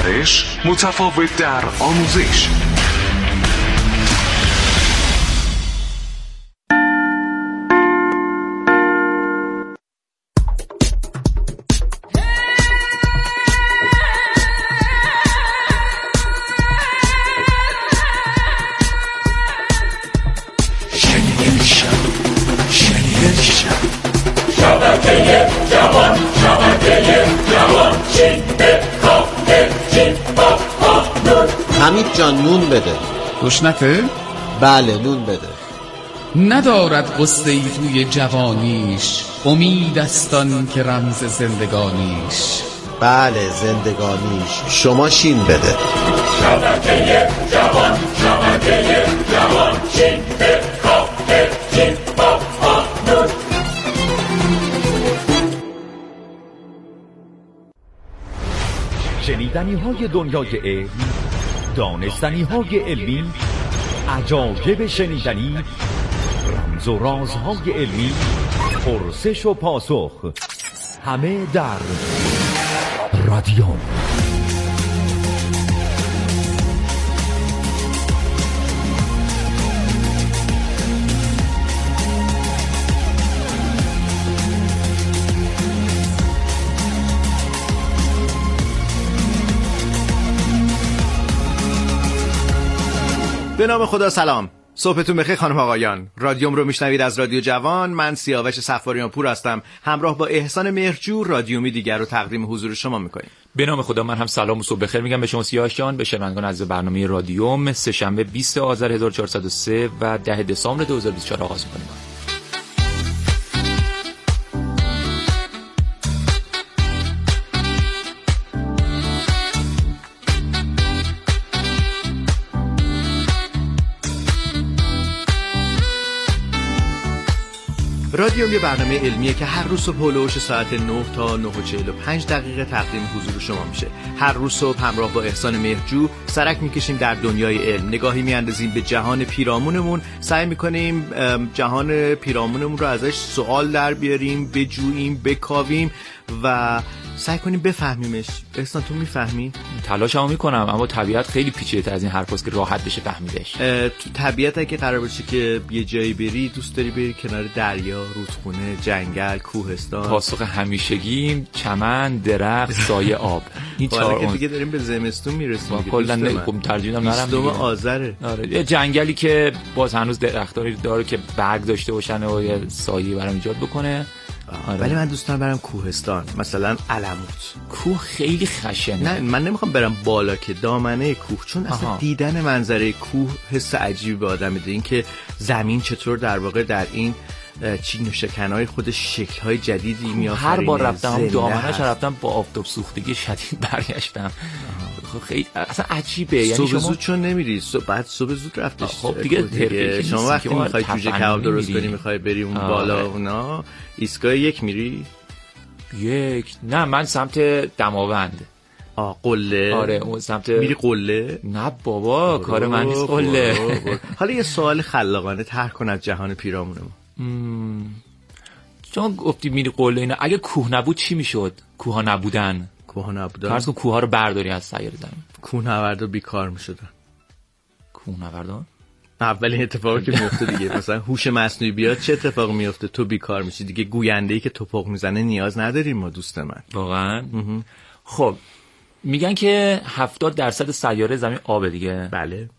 گسترش، متفاوت در آموزش. حمید جان نون بده. گشنته؟ بله نون بده. ندارد غصه‌ای توی جوانیش، امید استان که رمز زندگانیش. بله زندگانیش. شما شین بده. شبکه جوان، شبکه جوان، شین به کافه شین با نون. شنیدنی های دنیای علم، دانستنی های علمی، عجایب شنیدنی، رمز و رازهای علمی، پرسش و پاسخ، همه در رادیو. به نام خدا سلام. صبحتون بخیر خانم آقایان. رادیوم رو میشنوید از رادیو جوان. من سیاوش صفاریان پور هستم. همراه با احسان مهرجو رادیومی دیگر رو تقدیم حضور شما میکنیم. به نام خدا من هم سلام و صبح بخیر میگم به شما سیاوش جان، به شنوندگان عزیز برنامه رادیوم. سه‌شنبه 20 آذر 1403 و 10 دسامبر 2024 آغاز می‌کنیم. رادیوم یه برنامه علمیه که هر روز صبح هلوش ساعت 9 تا 9:45 دقیقه تقدیم حضور شما میشه. هر روز صبح همراه با احسان مهرجو سرک میکشیم در دنیای علم، نگاهی میاندازیم به جهان پیرامونمون، سعی میکنیم جهان پیرامونمون رو ازش سوال در بیاریم، بجوییم، بکاویم و سعی کنیم بفهمیمش. احسان تو میفهمی؟ تلاشمو میکنم، اما طبیعت خیلی پیچیده‌تر از این حرفاست که راحت بشه فهمیدش. تو طبیعت اگه قرار باشه که یه جایی بری، دوست داری بری کنار دریا، رودخونه، جنگل، کوهستان؟ پاسخ همیشگیم چمن، درخت، سایه، آب. این چهار که دیگه داریم به زمستون میرسیم. کلا ترجیحاً نرم 22 آذره. آره یه جنگلی که باز هنوز درختاری داره که برگ داشته باشن و یه سایه برام ایجاد بکنه. ولی من دوست دارم برم کوهستان، مثلا علموت. کوه خیلی خشنه. نه من نمیخوام برم بالا که دامنه کوه، چون اصلا دیدن منظره کوه حس عجیبی به آدم میده. این که زمین چطور در واقع در این چین و شکنهای خودش شکل‌های جدیدی میآفرینه. هر بار رفتم دامنه‌اش رفتم با آفتاب سوختگی شدید برگشتم. خیلی اصلا عجیبه. یعنی صبح زود چون نمیری، بعد صبح زود رفتش. خب دیگه شما وقتی میخوای جوجه کباب درست کنی، میخوای بری اون بالا اونا، ایستگاه یک میری؟ نه من سمت دماوند. قله. آره اون سمت میری قله؟ نه بابا کار من نیست قله. حالا یه سوال خلاقانه طرح کن از جهان پیرامونمون. چون گفتی میری قله اینا، اگه کوه نبود چی میشد؟ کوها نبودن. فرض کن کوها رو برداری از سیاره زمین. کوهنوردا بیکار میشدن. کوهنوردا اولین اتفاقی که میفته دیگه، مثلا هوش مصنوعی بیاد چه اتفاقی میفته؟ تو بیکار میشی دیگه. گوینده‌ای که توپق میزنه نیاز نداریم ما دوست من. واقعا. خب میگن که 70% سیاره زمین آبه دیگه. بله.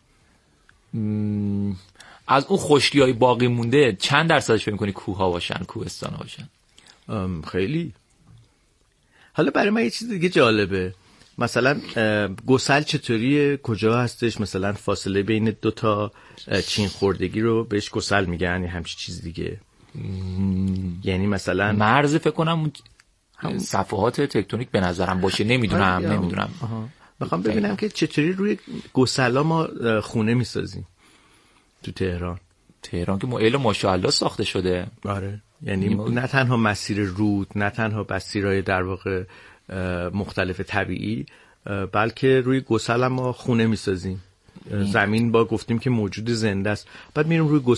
از اون خشکی‌های باقی مونده چند درصدش فکر می‌کنی کوه‌ها باشن، کوهستان‌ها باشن؟ خیلی. حالا برای من یه چیز دیگه جالبه، مثلا گسل چطوریه، کجا هستش؟ مثلا فاصله بین دو تا چین خوردگی رو بهش گسل میگن یا همچین چیز دیگه. یعنی مثلا مرز فکر کنم صفحات تکتونیک به نظرم باشه. نمیدونم. میخوام ببینم که چطوری روی گسلا ما خونه میسازیم تو تهران که موئل ماشاءالله ساخته شده. آره یعنی نه تنها مسیر رود، نه تنها مسیرهای در واقع مختلف طبیعی، بلکه روی گسل هم ما خونه میسازیم. زمین با گفتیم که موجود زنده است، بعد میریم روی گسل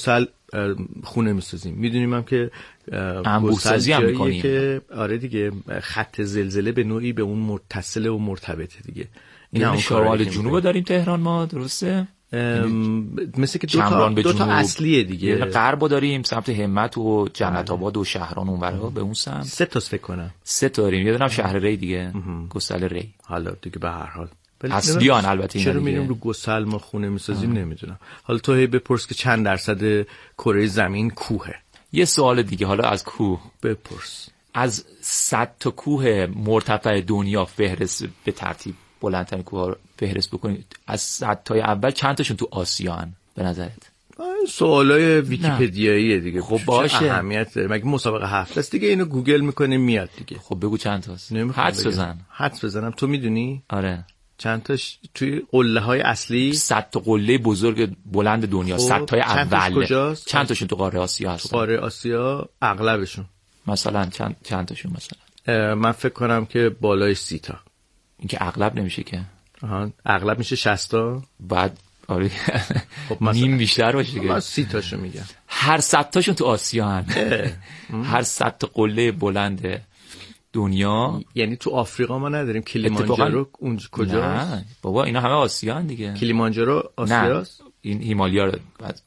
خونه میسازیم، میدونیم هم که انبوه‌سازی هم میکنیم که آره دیگه خط زلزله به نوعی به اون متصل و مرتبطه دیگه. این همون شمال جنوب داریم تهران ما، درسته؟ مثل که دو تا اصلیه دیگه. غربو داریم سمت همت و جنت آباد و شهران اونورا به اون سمت. 3 تا فکر کنم. 3 تا داریم. یه دونم شهر ری دیگه. گسل ری. حالا دیگه به هر حال اصلیان البته اینا چرا میریم رو گسل ما خونه میسازیم نمیدونم. حالا تو هی بپرس که چند درصد کره زمین کوهه. یه سوال دیگه حالا از کوه بپرس. از 100 تا کوه مرتفع دنیا فهرست به ترتیب بلندترین کوه ها رو فهرست بکنید، از 100 تای اول چند تاشون تو آسیا هن به نظرت؟ سوالای ویکی‌پدیاییه دیگه. خب باشه، اهمیت داره. مگه مسابقه هفته است دیگه، اینو گوگل میکنه میاد دیگه. خب بگو چند تاست. حدس بزن. حدس بزنم تو میدونی؟ آره. چند تاش توی قله های اصلی؟ 100 تا قله بزرگ بلند دنیا. 100 تای اول کجاست؟ چند تاشون تو قاره آسیا هستن؟ تو قاره آسیا اغلبشون. مثلا چند تاشون مثلا؟ من فکر کنم که بالای 30 تا. این که اغلب نمیشه که. اغلب میشه 60 تا. بعد آره خب نیم بیشتر باشه دیگه. من 30 تاشو میگم. هر 100 تاشون تو آسیا هن. هر 100 تا قله بلند دنیا. یعنی تو آفریقا ما نداریم کلیمانجارو اونجا کجاست؟ نه بابا اینا همه آسیان دیگه. کلیمانجارو آسیاست؟ این هیمالیا رو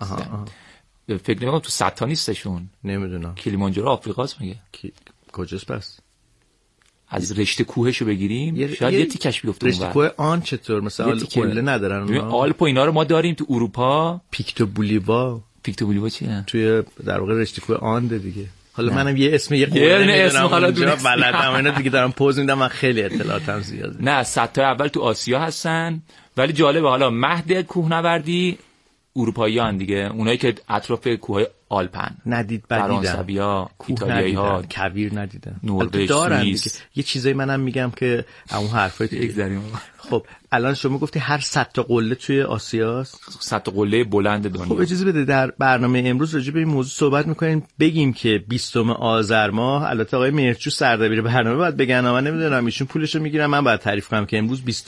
فکر نمی‌کنم تو 100 تا نیستشون. نمیدونم. کلیمانجارو آفریقاست میگه. کجاست پس؟ از رشته کوهشو بگیریم شاید یه تیکش بیفته اونور. رشته کوه آن چطور مثلا قله ندارن اونا؟ آلپ و اینا رو ما داریم تو اروپا. پیکتو بولیوا چیه؟ توی در واقع رشته کوه آنده دیگه. حالا منم یه اسم یه اسم حالا بلدم اینا دیگه دارم پوز میدم، من خیلی اطلاعاتم زیاده. نه 100 تا اول تو آسیا هستن، ولی جالبه حالا مهد کوهنوردی اروپاییان دیگه، اونایی که اطراف کوههای آلپن. ندید بدیدن. فرانسویا، ایتالیایی‌ها، کویر ندیدن. نروژ، سوئیس. یه چیزایی منم میگم که اون حرفای دیگه. خب الان شما گفتی هر 100 تا قله توی آسیاست. 100 تا قله بلند دنیا. خب اجازه بده در برنامه امروز راجع به این موضوع صحبت می‌کنیم. بگیم که 20 آذر ماه، البته آقای مهرجو سردبیر برنامه باید بگن، من نمیدونم ایشون پولشو میگیرن، من باید تعریف کنم که امروز 20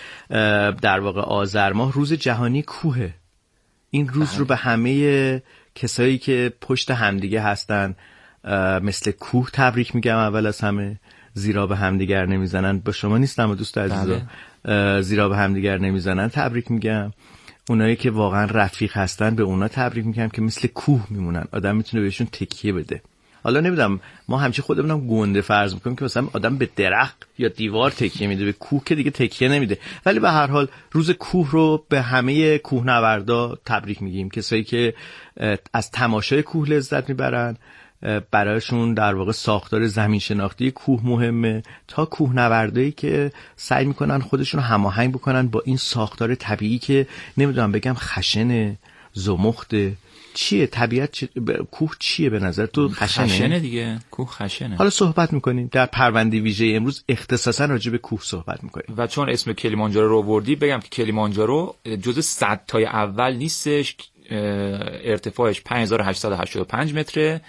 در واقع آذر ماه روز جهانی کوهه. این روز رو به همه کسایی که پشت همدیگه هستن مثل کوه تبریک میگم. اول از همه زیرا به همدیگر نمیزنن، با شما نیستم دوست عزیزا، زیرا به همدیگر نمیزنن تبریک میگم. اونایی که واقعا رفیق هستن به اونا تبریک میگم که مثل کوه میمونن، آدم میتونه بهشون تکیه بده. حالا نمیدونم، ما همیشه خودمونم گنده فرض میکنیم که مثلا آدم به درخت یا دیوار تکیه میده، به کوه که دیگه تکیه نمیده. ولی به هر حال روز کوه رو به همه کوهنوردا تبریک میگیم، کسایی که از تماشای کوه لذت میبرن، برایشون در واقع ساختار زمین شناختی کوه مهمه، تا کوهنوردایی که سعی میکنن خودشون رو هماهنگ بکنن با این ساختار طبیعی که نمیدونم بگم خشنه، زمخته، چیه طبیعت کوه چیه به نظر تو؟ خشنه دیگه، کوه خشنه. حالا صحبت میکنیم در پرونده ویژه امروز اختصاصا راجع به کوه صحبت میکنیم. و چون اسم کلیمانجارو رو آوردی بگم که کلیمانجارو جزو 100 تای اول نیستش. ارتفاعش 5885 متره،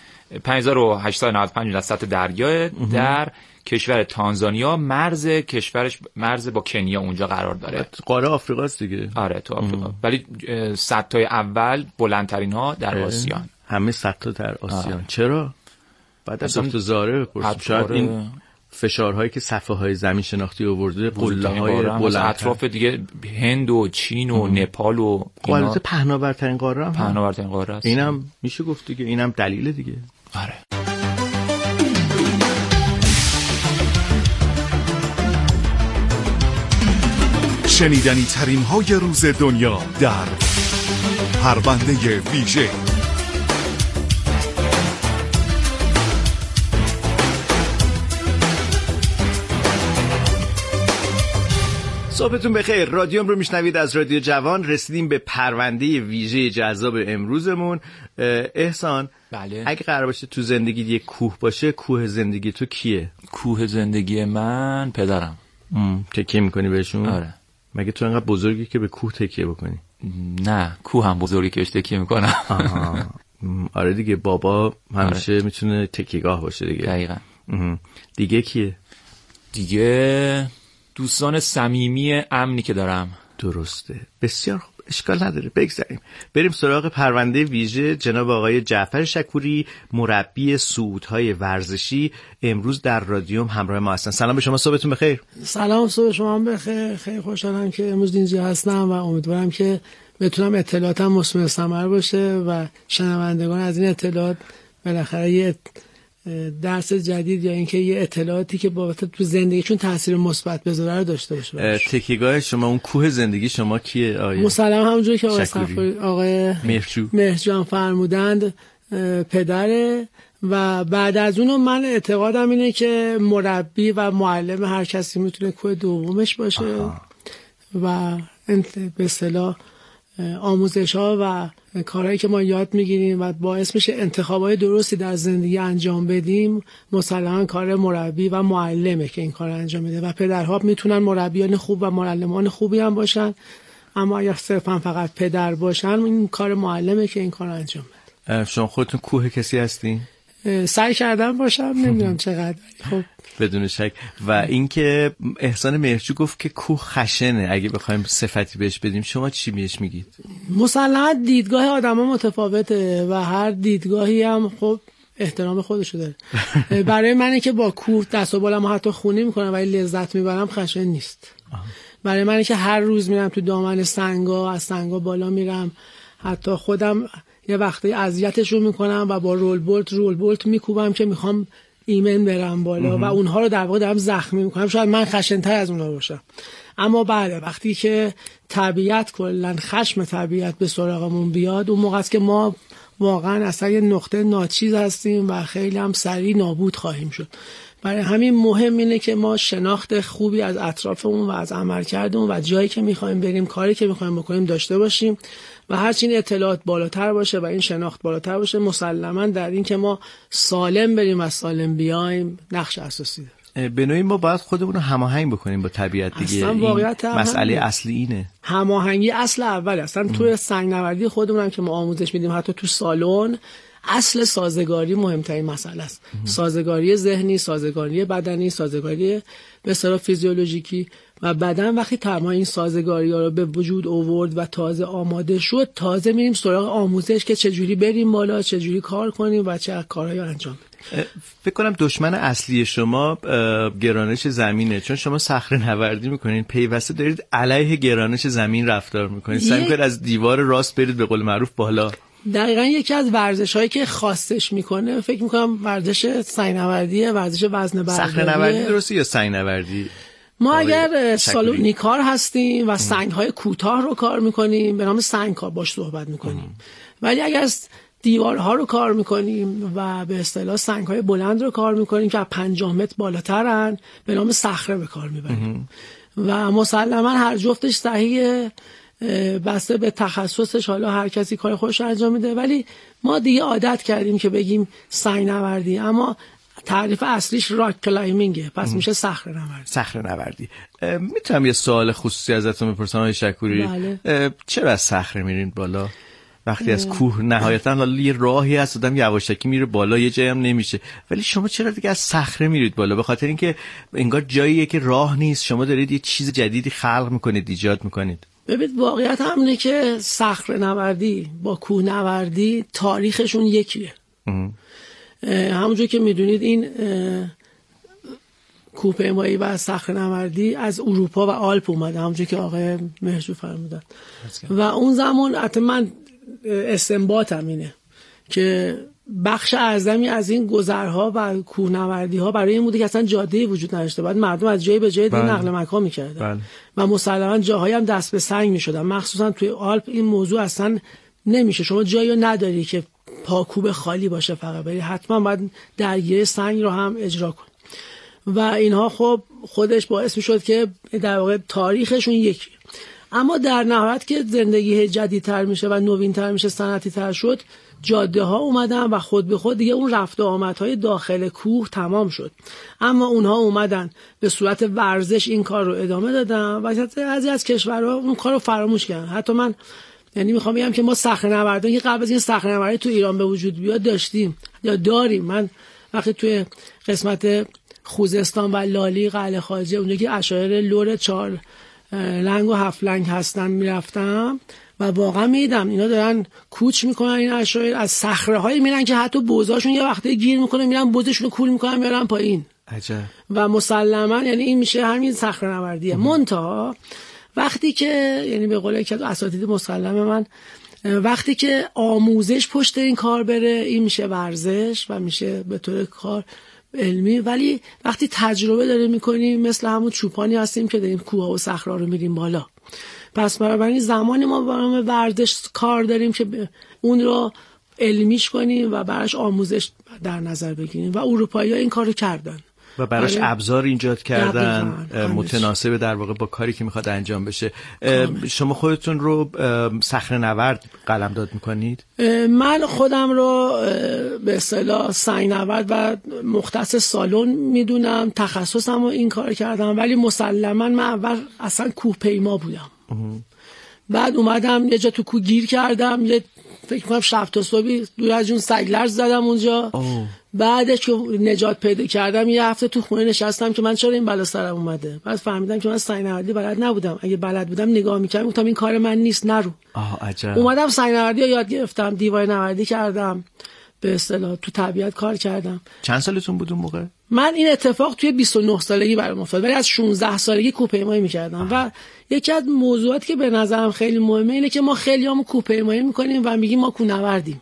5895 متر از سطح دریا، در کشور تانزانیا. مرز کشورش مرز با کنیا اونجا قرار داره. قاره آفریقاست دیگه. آره تو آفریقا. ولی 100 تای اول بلندترین ها در آسیان. همه 100 تا در آسیان. چرا؟ بعد از انتظاره بپرسیم. شاید این فشارهایی که صفحه های زمین شناختی آورده، قله‌های بلند اطراف دیگه هند و چین و نپال و البته پهناورترین قاره هم پهناورترین قاره است. اینم میشه گفت دیگه، اینم دلیل دیگه. آره. شنیدنی ترین های روز دنیا در پرونده ویژه. صبحتون بخیر. رادیوم رو میشنوید از رادیو جوان. رسیدیم به پرونده ویژه جذاب امروزمون. احسان، بله. اگه قرار باشه تو زندگی یه کوه باشه، کوه زندگی تو کیه؟ کوه زندگی من پدرم. تکیه میکنی بهشون؟ آره. مگه تو انقدر بزرگی که به کوه تکیه بکنی؟ نه، کوه هم بزرگی که بهش تکیه میکنم. آره دیگه، بابا همیشه میتونه تکیهگاه باشه دیگه. دقیقاً. دیگه کیه؟ دیگه دوستان صمیمی امنی که دارم. درسته. بسیار خوب. اشکال نداره، بگذاریم. بریم سراغ پرونده ویژه. جناب آقای جعفر شکوری، مربی صعودهای ورزشی، امروز در رادیوم همراه ما هستن. سلام به شما، صبحتون بخیر. سلام، صبح شما بخیر. خیلی خوشحالم که امروز اینجا هستم و امیدوارم که بتونم اطلاعاتم مثمر ثمر باشه و شنوندگان از این اطلاعات بالاخره یه درس جدید یا اینکه یه اطلاعاتی که بابت تو زندگیشون تاثیر مثبت بذاره رو داشته باشه. تکیهگاه شما، اون کوه زندگی شما کیه آقای؟ مسلما همونجوری که آقای مهرجو فرمودند پدره و بعد از اونو من اعتقادم اینه که مربی و معلم هر کسی میتونه کوه دومش باشه. و به اصطلاح آموزش ها و کارهایی که ما یاد میگیریم و باعث میشه انتخابای درستی در زندگی انجام بدیم، مسلما کار مربی و معلمه که این کار انجام میده و پدرها میتونن مربیان خوب و معلمان خوبی هم باشن، اما اگر صرفا فقط پدر باشن این کار معلمه که این کار انجام بده. شما خودتون کوه کسی هستین؟ سعی کردم باشم، نمیدونم چقدر. خب بدون شک. و اینکه احسان مهرجو گفت که کوه خشنه، اگه بخوایم صفتی بهش بدیم شما چی بهش میگید؟ مسلماً دیدگاه آدم‌ها متفاوته و هر دیدگاهی هم خب احترام خودشو داره. برای منی که با کوه دست و بالم حتی خونی میکنم ولی لذت میبرم، خشن نیست. برای منی که هر روز میرم تو دامن سنگا، از سنگا بالا میرم، حتی خودم یه وقتی اذیتشون میکنم و با رول بولت میکوبم که میخوام ایمن برم بالا و اونها رو در واقع دارم زخمی میکنم، شاید من خشن‌تر از اونها باشم. اما بعد وقتی که طبیعت کلا خشم طبیعت به سراغمون بیاد، اون موقع است که ما واقعا اصلا یه نقطه ناچیز هستیم و خیلی هم سریع نابود خواهیم شد. برای همین مهم اینه که ما شناخت خوبی از اطرافمون و از عملکردمون و جایی که میخوایم بریم، کاری که میخوایم بکنیم داشته باشیم و هرچی این اطلاعات بالاتر باشه و این شناخت بالاتر باشه، مسلماً در این که ما سالم بریم و سالم بیایم نقش اساسی داره. به نوعی ما باید خودمون رو هماهنگ بکنیم با طبیعت دیگه. مسئله اصلی اینه. هماهنگی اصل اوله. اصلا توی سنگنوردی خودمون هم که ما آموزش میدیم، حتی تو سالن، اصل سازگاری مهمترین مسئله است. سازگاری ذهنی، سازگاری بدنی، سازگاری به اصطلاح فیزیولوژیکی و بدن وقتی تمام این سازگاری‌ها رو به وجود آورد و تازه آماده شد، تازه میریم سراغ آموزش که چجوری بریم بالا، چجوری کار کنیم و چه کارهایی انجام بدیم. فکر کنم دشمن اصلی شما گرانش زمینه، چون شما صخره‌نوردی میکنین، پیوسته دارید علیه گرانش زمین رفتار میکنید، سعی میکنید از دیوار راست برید به قول معروف بالا. دقیقاً یکی از ورزش‌هایی که خاصش میکنه فکر میکنم ورزش سنگ‌نوردیه، ورزش وزنه برداری. صخره‌نوردی درسته یا سنگ‌نوردی؟ ما اگر سالونی کار هستیم و سنگ‌های کوتاه رو کار میکنیم، به نام سنگ‌کار باش صحبت میکنیم. ولی اگر دیوارها رو کار میکنیم و به اصطلاح سنگ‌های بلند رو کار میکنیم که از 50 متر بالاترن، به نام صخره به کار میبریم. و مسلماً هر جفتش صحیحه، بسته به تخصصش، حالا هر کسی کار خودش انجام میده، ولی ما دیگه عادت کردیم که بگیم سنگ‌نوردی، اما تعریف اصلیش راک کلایمینگه، پس میشه صخره‌نوردی. میتونم یه سوال خصوصی ازتون بپرسم آقای شکوری؟ بله. چرا از صخره میرین بالا وقتی از کوه نهایتاً حالا یه راهی هست آدم یواشکی میره بالا، یه جایی هم نمیشه، ولی شما چرا دیگه از صخره میرید بالا؟ به خاطر اینکه انگار جاییه که راه نیست، شما دارید یه چیز جدیدی خلق میکنید، ایجاد میکنید. ببینید واقعیت همینه که صخره‌نوردی با کوهنوردی تاریخشون یکیه. همونجور که میدونید این کوهپیمایی و صخره‌نوردی از اروپا و آلپ اومده، همونجور که آقای مهرجو فرمودن. و اون زمان حتی من استنباطم اینه که بخش اعظمی از این گذرها و کوهنوردی‌ها برای این بوده که اصلا جاده‌ای وجود نداشته، بعد مردم از جای به جای نقل مکان می‌کردن و مسلماً جاهایی هم دست به سنگ می‌شدن، مخصوصا توی آلپ این موضوع اصلا نمیشه، شما جایی نداری که پاکوب خالی باشه فقط، ولی حتما باید درگیری سنگ رو هم اجرا کن و اینها خب خودش باعث می‌شد که در واقع تاریخشون یکی. اما در نهایت که زندگی جدیدتر میشه و نوینتر میشه، صنعتی تر شد، جاده ها اومدن و خود به خود دیگه اون رفت و آمدهای داخل کوه تمام شد، اما اونها اومدن به صورت ورزش این کار رو ادامه دادن و بعضی از کشورها اون کار رو فراموش کردن. حتی من یعنی میخوام بگم که ما صخره‌نوردی که قبل از این صخره‌نوردی تو ایران به وجود بیاد داشتیم یا داریم. من وقتی توی قسمت خوزستان و لالی قلعه خواجه اونجا که اشایر لور 4 لنگ و 7 لنگ هستن میرفتم، و واقعا میدم اینا دارن کوچ میکنن، این عشایر از صخره‌هایی میرن که حتی بوزاشون یه وقته گیر میکنه، میرن بوزشون رو کول میکنن میارن پایین. عجب. و مسلما یعنی این میشه همین صخره‌نوردیه. منتها وقتی که یعنی به قول یکی از اساتید مسلم من، وقتی که آموزش پشت این کار بره این میشه ورزش و میشه به طور کار علمی. ولی وقتی تجربه داریم میکنیم مثل همون چوپانی هستیم که داریم کوه و صخره رو میریم بالا. پس بنابراین زمانی ما برای ورزش کار داریم که اون رو علمیش کنیم و براش آموزش در نظر بگیریم و اروپایی‌ها این کارو کردن و براش ابزار ایجاد کردن متناسب در واقع با کاری که میخواد انجام بشه. شما خودتون رو صخره نورد قلمداد میکنید؟ من خودم رو به اصطلاح سنگ نورد و مختص سالن میدونم، تخصصم رو این کار کردم، ولی مسلما من اول اصلا کوه پیما بودم. بعد اومدم یه جا تو کوه گیر کردم، یه فکر کنم شب تا صبحی دور از جون سگلرز زدم اونجا. بعدش که نجات پیدا کردم یه هفته تو خونه نشستم که من چرا این بلا سرم اومده. بعد فهمیدم که من سنگ نوردی بلد نبودم. اگه بلد بودم نگاه میکردم گفتم این کار من نیست، نرو. عجب. اومدم سنگ نوردی رو یاد گرفتم، دیوار نوردی کردم، به اصطلاح تو طبیعت کار کردم. چند سالتون بود اون موقع؟ من این اتفاق توی 29 سالگی برام افتاد، ولی از 16 سالگی کوهپیمایی می‌کردم. و یکی از موضوعاتی که به نظرم خیلی مهمه اینه که ما خیلیامون کوهپیمایی می‌کنیم و میگیم ما کوهنوردیم.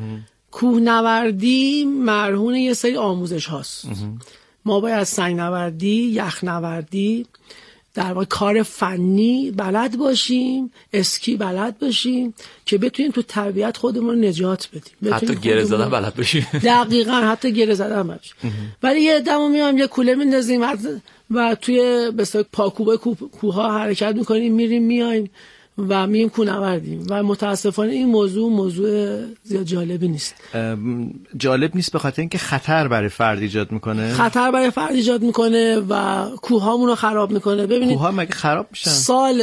کوهنوردی مرهون یه سری آموزش هاست. ما باید سنگنوردی، یخنوردی، در واقع کار فنی بلد باشیم، اسکی بلد باشیم که بتونیم تو طبیعت خودمون رو نجات بدیم. حتی گره زدن بلد باشیم. دقیقاً حتی گره زدن بلد باشیم. ولی یه دمو میام یه کوله میندازیم و توی مثلا پاکوبه کوه‌ها حرکت میکنیم، میریم میایم و مییم کوهنوردیم و متاسفانه این موضوع زیاد جالبی نیست. جالب نیست به خاطر اینکه خطر برای فرد ایجاد میکنه. خطر برای فرد ایجاد میکنه و کوه‌هامون رو خراب میکنه. ببینید کوه‌ها مگه خراب میشن؟ سال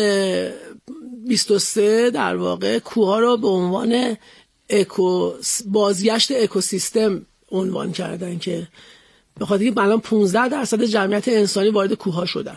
23 در واقع کوه‌ها رو به عنوان بازگشت اکوسیستم عنوان کردن که به خاطر اینکه الان 15% جمعیت انسانی وارد کوه‌ها شدن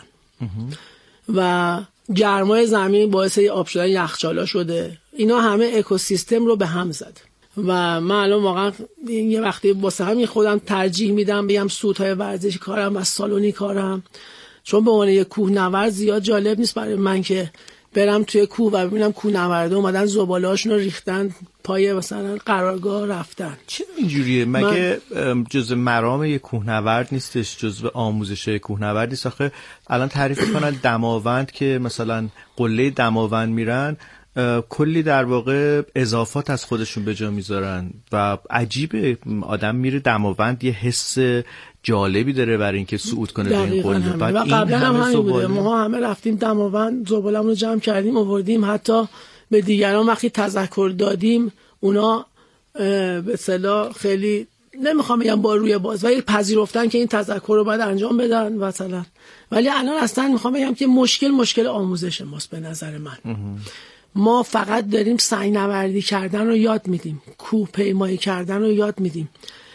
و گرمای زمین باعث آب شدن یخچالا شده. اینا همه اکوسیستم رو به هم زد و من الان واقعا یه وقتی واسه همین خودم ترجیح میدم بگم سودهای ورزشی کارم و سالونی کارم، چون به عنوان یه کوهنورد زیاد جالب نیست برای من که برم توی کوه و ببینم کوهنوردا اومدن زباله‌هاشون رو ریختن پای مثلا قرارگاه رفتن. چرا اینجوریه؟ مگه جزء مرام یک کوهنورد نیستش؟ جزء آموزش کوهنورد نیست؟ آخه الان تعریف میکنن دماوند که مثلا قله دماوند میرن کلی در واقع اضافات از خودشون به جا میذارن و عجیبه آدم میره دماوند یه حس جالبی داره برای اینکه صعود کنه به این قله. بعد و قبلا هم همین بوده، ما همه رفتیم دماوند زبالمون رو جمع کردیم آوردیم، حتی به دیگران وقتی تذکر دادیم اونا به اصطلاح خیلی نمیخوام بگم با روی باز ولی پذیرفتن که این تذکر رو باید انجام بدن مثلا. ولی الان اصلا میخوام بگم که مشکل آموزش ماست به نظر من. ما فقط داریم سنگنوردی کردن رو یاد میدیم، کوه پیمایی کردن رو یاد میدیم،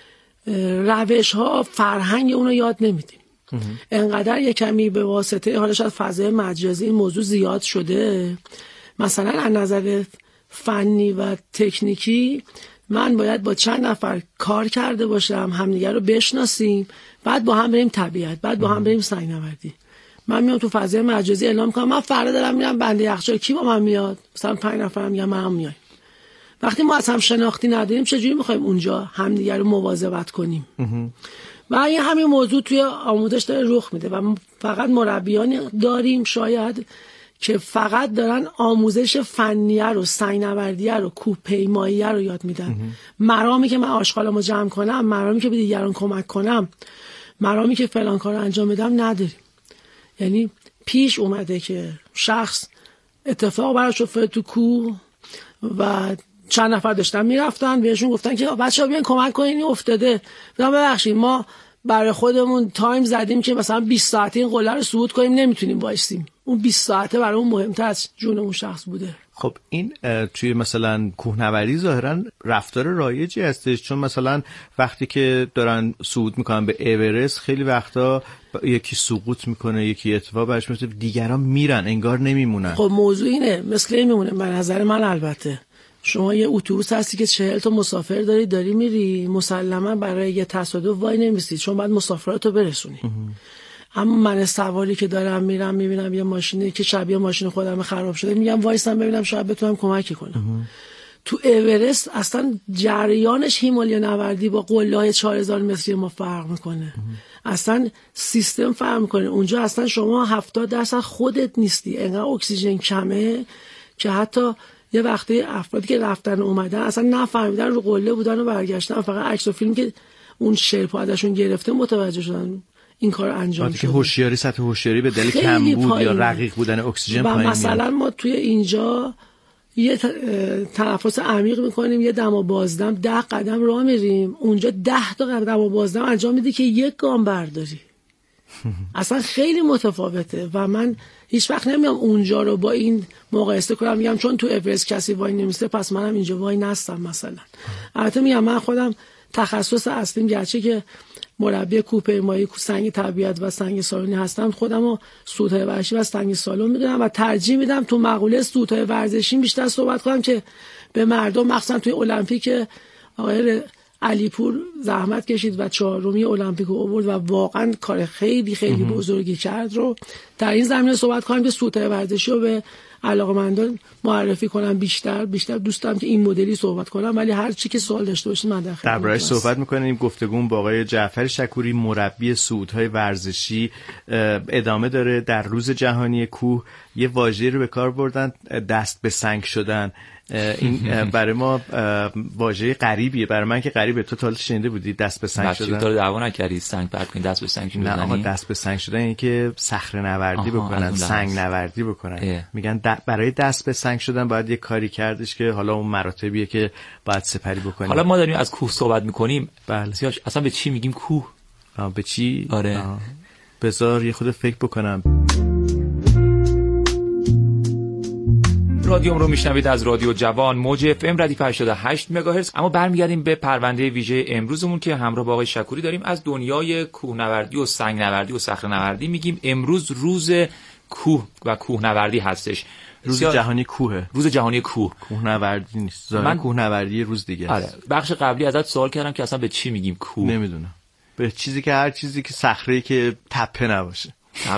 روش ها فرهنگ اون رو یاد نمیدیم. انقدر یک کمی به واسطه حالش از فضای مجازی این موضوع زیاد شده، مثلا از نظر فنی و تکنیکی من باید با چند نفر کار کرده باشم، همدیگر رو بشناسیم، بعد با هم بریم طبیعت، بعد با هم بریم سنگنوردی. من میام تو فضای مجازی اعلام میکنم من فردا دارم میرم بنده یخچال، کی با من میاد؟ مثلا 5 نفر میگم من هم میایم. وقتی ما از هم شناختی نداریم چجوری میخوایم اونجا همدیگر رو مواظبت کنیم؟ و این همین موضوع توی آموزش داره رخ میده و فقط مربیان داریم شاید که فقط دارن آموزش فنیه رو، سنگنوردیه رو، کوه پیماییه رو یاد میدن. مرامی که من آشغالمو جمع کنم، مرامی که به دیگران کمک کنم، مرامی که فلان کارو انجام بدم نداریم. یعنی پیش اومده که شخص اتفاق براش افتاد تو کوه و چند نفر داشتن میرفتن بهشون گفتن که بچه‌ها بیاین کمک کنین این افتاده. ببخشید ما برای خودمون تایم زدیم که مثلا 20 ساعته این قله رو صعود کنیم، نمیتونیم وایسیم. اون 20 ساعته برای اون مهمتر از جون اون شخص بوده. خب این توی مثلا کوهنوردی ظاهرا رفتار رایجی هستش، چون مثلا وقتی که دارن صعود میکنن به اورست خیلی وقتا یکی سقوط میکنه، یکی اتفاق برش میفته، دیگران میرن انگار نمیمونن. خب موضوع اینه، مثل این میمونه به نظر من. البته شما یه اتوبوس هستی که 40 تا مسافر داری میری، مسلما برای یه تصادف وای نمیستی، چون باید مسافراتو برسونی. اما من سواری که دارم میرم میبینم یه ماشینی که شبیه ماشین خودم خراب شده، میگم وایسم ببینم شاید بتونم کمک کنم. تو اورست اصلا جریانش هیمالیا نوردی با قله‌های 4000 متری ما فرق میکنه. اصلا سیستم فرق میکنه. اونجا اصلا شما 70% خودت نیستی، انقدر اکسیژن کمه که حتی یه وقتی افرادی که رفتن اومدن اصلا نفهمیدن رو قله بودن و برگشتن، فقط عکس و فیلم که اون شرپا ازشون گرفته متوجه شدن این کار انجام شده. که سطح هوشیاری به دلیل کمبود یا رقیق بودن اکسیژن پایین میاد. مثلا ما توی اینجا یه تنفس عمیق میکنیم، یه دم و بازدم 10 قدم راه میریم، اونجا 10 تا دم و بازدم انجام میدی که یک گام برداری. اصلا خیلی متفاوته و من هیچ وقت نمیام اونجا رو با این مقایسه کنم میگم چون تو اورست کسی وای نمیسته پس منم اینجا وای نستم مثلا. البته میگم من خودم تخصص اصلیم گرچه که مربی کوهپیمایی سنگ طبیعت و سنگ سالونی هستم، خودمو صعودهای ورزشی و سنگ سالون میدونم و ترجیح میدم تو مقوله صعودهای ورزشی بیشتر صحبت کنم که به مردم، مخصوصا توی المپیک آقای علیپور زحمت کشید و 4می المپیک رو آورد و واقعا کار خیلی خیلی بزرگی کرد، رو در این زمینه صحبت کنم که صعودهای ورزشی رو به علاقه‌مندان معرفی کنم. بیشتر دوست دارم که این مدلی صحبت کنم، ولی هر چی که سوال داشته باشید من درباره‌اش صحبت می‌کنیم. گفتگو با آقای جعفر شکوری مربی صعودهای ورزشی ادامه داره. در روز جهانی کوه یه واژه‌ای رو به کار بردن، دست به سنگ شدن. این برای ما واژه غریبیه، برای من که غریبه. تو تا حالا شنیده بودی دست به سنگ شدن؟ تو دعوا نکردی سنگ پرت کنی دست به سنگ میزنی؟ نه آقا، دست به سنگ شدن اینه که صخره نوردی بکنن، سنگ نوردی بکنن. میگن برای دست به سنگ شدن باید یه کاری کردش که حالا اون مراتبیه که باید سپری بکنیم. حالا ما داریم از کوه صحبت میکنیم، بله. اصلا به چی میگیم کوه؟ به چی؟ آره. بذار یه خود فکر بکنم. رادیوم رو میشنوید از رادیو جوان، موج اف ام ردیف 88 مگاهرتز. اما برمیگردیم به پرونده ویژه امروزمون که همراه با آقای شکوری داریم. از دنیای کوهنوردی و سنگنوردی و صخره‌نوردی میگیم. امروز روز کوه و کوهنوردی هستش. روز جهانی کوه. روز جهانی کوه. کوهنوردی نیست. من کوهنوردی روز دیگه است. آره. بخش قبلی ازت سوال کردم که اصلا به چی میگیم کوه. نمیدونم. به چیزی که هر چیزی که صخره‌ای که تپه نباشه.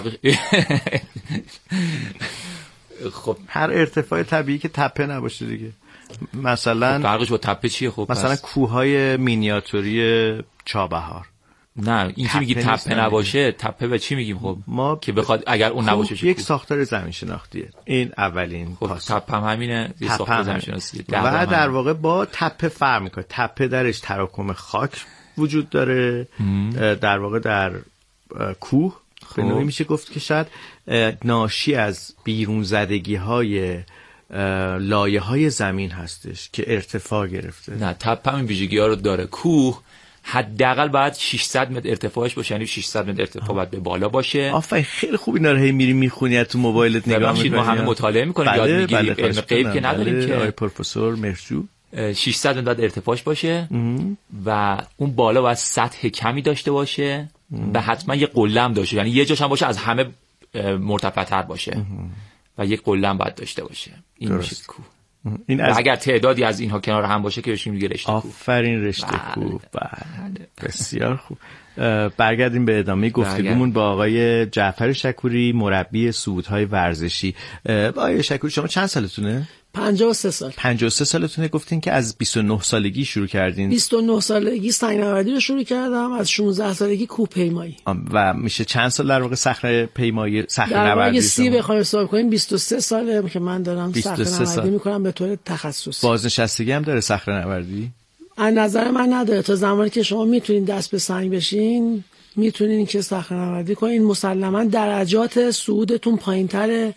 خب هر ارتفاع طبیعی که تپه نباشه دیگه. مثلا فرقش با تپه چیه؟ خب مثلا کوههای مینیاتوری چابهار. نه این که میگی تپه نباشه، تپه به چی میگیم؟ خب ما که بخواد اگر اون نباشه یک ساختار زمین شناختیه. این اولین پاس. تپه هم همینه، یه ساختار زمین شناختیه و در واقع با تپه فرق میکنه. تپه درش تراکم خاک وجود داره. در واقع در کوه به نوعی میشه گفت که شاید ناشی از بیرون زدگی های لایه های زمین هستش که ارتفاع گرفته. نه تپه همین ویژگی ها رو داره. کوه حداقل باید 600 متر ارتفاعش باشه، یعنی 600 متر ارتفاع باید به بالا باشه. آفرین، خیلی خوب اینا رو هی میری میخونی، از تو موبایلت نگاه میکنی. ما همه مطالعه میکنیم، یاد میگیریم. علم غیب که نداریم که. آقای پروفسور مهرجو 600 متر باید ارتفاعش باشه و اون بالا باید سطح کمی داشته باشه و حتما یه قله هم داشته، یعنی یه جاش هم باشه از همه مرتفع‌تر باشه و یک قله هم باید داشته باشه. این میشه کوه. این اگر تعدادی از اینها کنار هم باشه که بشیم دیگه رشته کوه. آفرین، رشته کوه. بله بسیار خوب. برگردیم به ادامه گفتگومون با آقای جعفر شکوری مربی صعودهای ورزشی. آقای شکوری شما چند سالتونه؟ 53 سال. 53 سالتونه. گفتین که از 29 سالگی شروع کردین. 29 سالگی سنگنوردی رو شروع کردم، از 16 سالگی کوهپیمایی. و میشه چند سال در واقع صخره پیمایی، صخره نوردی؟ در واقع 30 بخوایم حساب کنیم 23 ساله که من دارم صخره نوردی میکنم به طور تخصصی. بازنشستگی هم داره صخره نوردی؟ از نظر من نداره. تا زمانی که شما میتونین دست به سنگ بشین، میتونین که صخره نوردی کنین. مسلما درجات صعودتون پایینتره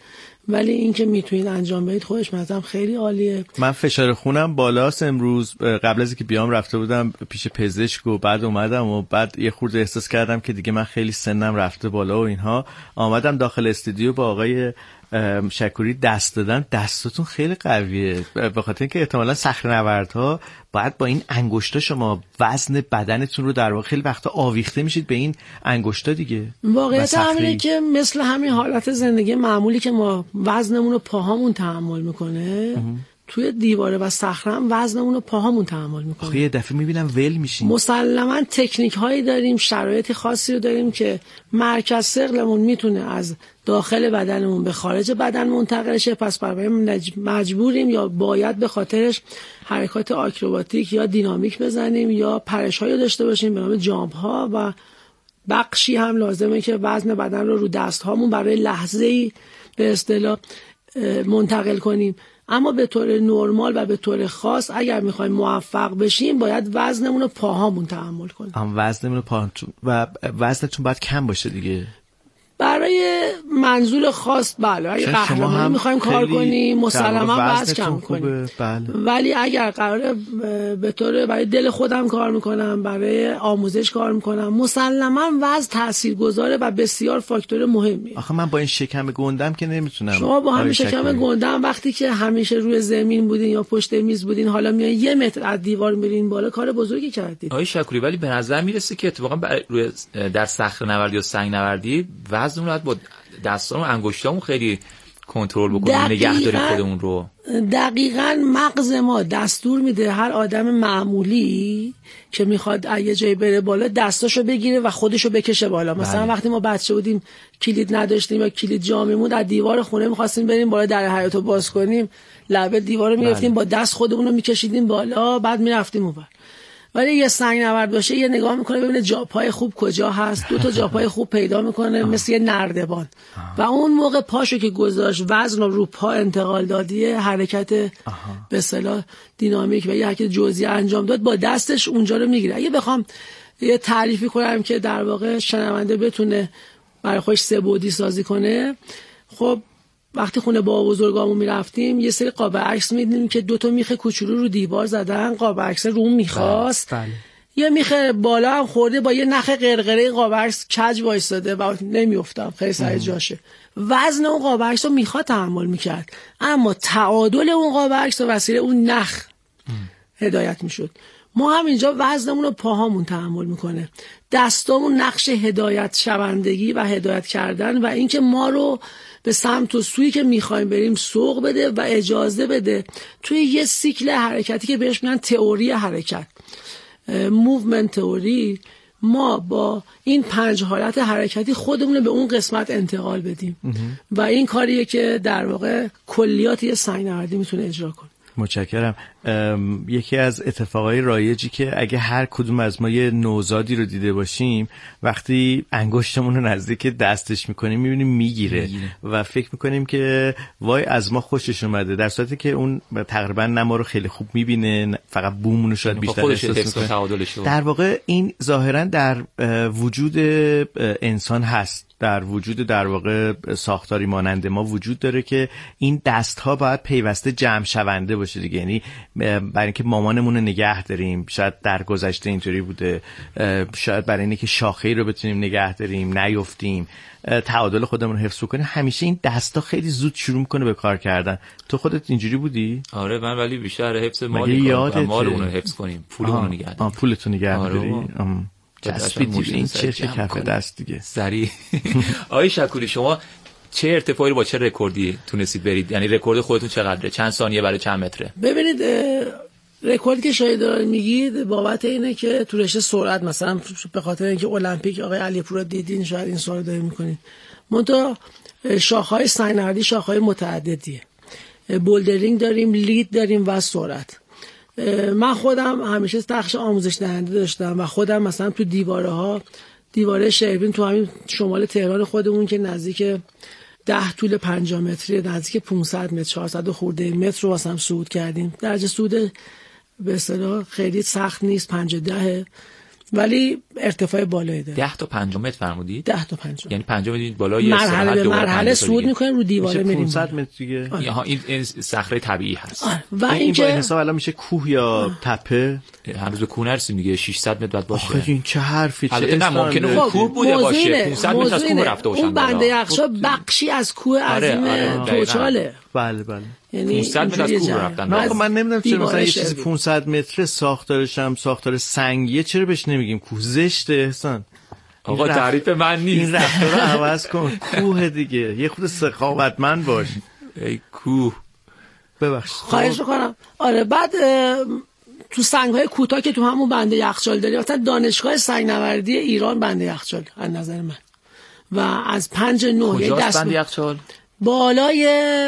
ولی این که میتونید انجام بدید خودش مثلا خیلی عالیه. من فشار خونم بالاست امروز، قبل از اینکه بیام رفته بودم پیش پزشک و بعد اومدم و بعد یه خورده احساس کردم که دیگه من خیلی سنم رفته بالا و اینها. آمدم داخل استودیو با آقای شکوری دست دادن. دستتون خیلی قویه، به خاطر اینکه احتمالاً صخره‌نوردها باید با این انگشتا شما وزن بدنتون رو در واقع خیلی وقتا آویخته میشید به این انگشتا دیگه. واقعیت همینه که مثل همین حالت زندگی معمولی که ما وزنمون رو پاهامون تحمل میکنه، توی دیواره و صخره هم وزنمون رو پاهامون تحمل میکنه. خب یه دفعه میبینم ول میشین. مسلماً تکنیک هایی داریم، شرایط خاصی رو داریم که مرکز ثقلمون میتونه از داخل بدنمون به خارج بدن منتقل شه، پس برای مجبوریم یا باید به خاطرش حرکات آکروباتیک یا دینامیک بزنیم یا پرش هایی داشته باشیم به نام جامپ ها، و بخشی هم لازمه که وزن بدن رو دست هامون برای لحظه‌ای به اصطلاح منتقل کنیم. اما به طور نرمال و به طور خاص اگر میخوایم موفق بشیم باید وزنمون رو پاهامون تحمل کنیم. وزنمون رو پاهاتون و وزنتون باید کم باشه دیگه. برای منظور خاص بله، اگه قهرمانی میخوایم کار کنیم مسلما وزن کم کنیم. بله. ولی اگر قراره به طور برای دل خودم کار میکنم، برای آموزش کار میکنم، مسلما وزن تاثیرگذاره و بسیار فاکتور مهمیه. آخه من با این شکم گندم که نمیتونم. شما با همین شکم گندم وقتی که همیشه روی زمین بودین یا پشت میز بودین، حالا میایین 1 متر از دیوار میرین بالا، کار بزرگی کردید. آقای شکوری ولی به نظر میرسه که اتفاقا روی در صخره‌نوردی یا سنگ‌نوردی وزن رو با دستام و انگشتامون خیلی کنترل بکنیم، نگه داریم خودمون رو. دقیقاً مغز ما دستور میده هر آدم معمولی که میخواد یه جایی بره بالا دستاشو بگیره و خودشو بکشه بالا. مثلا وقتی ما بچه بودیم کلید نداشتیم یا کلید جا میموند، از دیوار خونه میخواستیم بریم بالا در حیاطو باز کنیم، لبه دیوارو میگرفتیم با دست خودمون رو میکشیدیم بالا، بعد میرفتیم اونور. ولی یه سنگنورد باشه یه نگاه میکنه ببینه جاپای خوب کجا هست، 2 تا جاپای خوب پیدا میکنه مثل یه نردبان و اون موقع پاشو که گذاشت وزن رو پا انتقال دادیه، حرکت به اصطلاح دینامیک و یه حرکت جزئی انجام داد، با دستش اونجا رو میگیره. اگه بخوام یه تعریفی کنم که در واقع شنونده بتونه برای خودش 3 بعدی سازی کنه، خب وقتی خونه با بزرگامون میرفتیم یه سری قاب عکس میدیدیم که 2 تا میخ کوچولو رو دیوار زدن، قاب عکس رو میخواست یه میخ بالا هم خورده با یه نخ قرقره قاب عکس کج وایساده و نمیافتم خیلی سر جاشه. وزن اون قاب عکس رو میخواد تحمل میکرد، اما تعادل اون قاب عکس و وسیله اون نخ هدایت میشد. ما هم اینجا وزنمون رو پاهامون تحمل میکنه، دستامون نقش هدایت شوندگی و هدایت کردن و اینکه ما رو به سمت و سویی که میخوایم بریم سوق بده و اجازه بده توی یه سیکل حرکتی که بهش میگن تئوری حرکت، موومنت تئوری، ما با این 5 حالت حرکتی خودمون رو به اون قسمت انتقال بدیم و این کاریه که در واقع کلیات یه سنگنوردی میتونه اجرا کنه. متشکرم. یکی از اتفاقای رایجی که اگه هر کدوم از ما یه نوزادی رو دیده باشیم، وقتی انگشتمون رو نزدیک دستش میکنیم میبینیم میگیره و فکر میکنیم که وای از ما خوشش اومده، در صورتی که اون تقریبا نه ما رو خیلی خوب میبینه، فقط بومون رو شاید بیشتر احساس میکنه. در واقع این ظاهرا در وجود انسان هست، در وجود در واقع ساختاری مانند ما وجود داره که این دست ها باید پیوسته جمع شونده باشه دیگه. یعنی برای اینکه مامانمون رو نگه داریم، شاید در گذشته اینطوری بوده، شاید برای اینکه شاخه‌ای رو بتونیم نگه داریم نیفتیم، تعادل خودمون رو حفظ کنیم، همیشه این دستا خیلی زود شروع میکنه به کار کردن. تو خودت اینجوری بودی؟ آره من ولی بیشتر حفظ مالمون رو حفظ کنیم، پولمون رو نگه داریم. پولتون نگه داری؟ جسبیدی این چه کف دست دیگه سریع. آقای شکوری شما چه ارتفاعی رو با چه رکوردی تونستید برید؟ یعنی رکورد خودتون چقدره؟ چند ثانیه برای چند متره؟ ببینید رکوردی که شاید دارید میگید بابت اینه که تو رشته سرعت، مثلا به خاطر اینکه المپیک آقای علیپور رو دیدین شاید این سوال دارید میکنید. منتها شاخه‌های سنگنوردی شاخه‌های متعددیه، بولدرینگ داریم، لید داریم و سرعت. من خودم همیشه بخش آموزش دهنده داشتم و خودم مثلا تو دیواره شیرین تو همین شمال تهران خودمون که نزدیک 10 طول 50 متری، نزدیک 500 متر 400 خورده متر رو واسم صعود کردیم. درجه صعود به اصطلاح خیلی سخت نیست، 5-10 ولی ارتفاع بالایی داره. 10 تا 5 متر فرمودید؟ 10 تا 5 یعنی 5 متر بالای مرحله به مرحله صعود میکنیم رو دیواره میریم 500 متر دیگه. این صخره طبیعی هست. و این اینکه با این حساب الان میشه کوه یا تپه؟ هنوز به کوه نرسیم دیگه، 600 متر بعد باشه. آخه این چه حرفی، چه البته نه ممکنه کوه بوده باشه، 500 متر از کوه رفته باشن. اون بنده یخچال بخشی از کوه عظیم توچاله. بله یعنی 500 متر از کوه رفتن. من نمیدونم چرا مثلا یه چیزی 500 متر ساختارش هم ساختار سنگیه، چرا بهش نمیگیم کوه؟ زشته احسان. آقا تعریف من نیست. این رفتار رو عوض کن. کوه دیگه یه خود سخاوتمند باش. ای کوه. ببخشید. خواهش می‌کنم. آره بعد تو سنگ‌های کوتاه که تو همون بنده یخچال داریم، مثلا دانشگاه سنگ‌نوردی ایران بنده یخچال از نظر من. و از 5 9 کجاست بنده یخچال؟ بالای